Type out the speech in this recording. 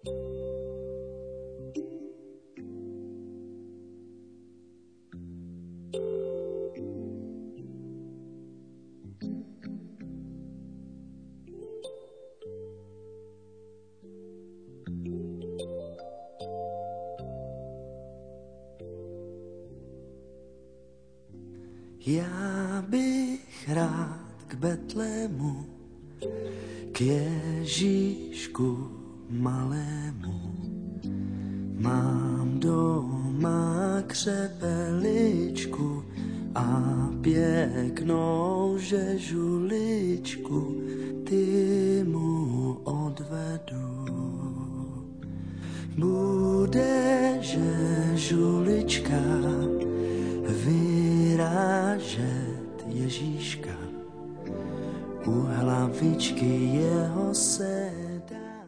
Já bych rád k Betlému, k Ježíšku malému. Mám doma křepeličku a pěknou žežuličku, ty mu odvedu. Bude žežulička vyrážet Ježíška u hlavičky jeho se.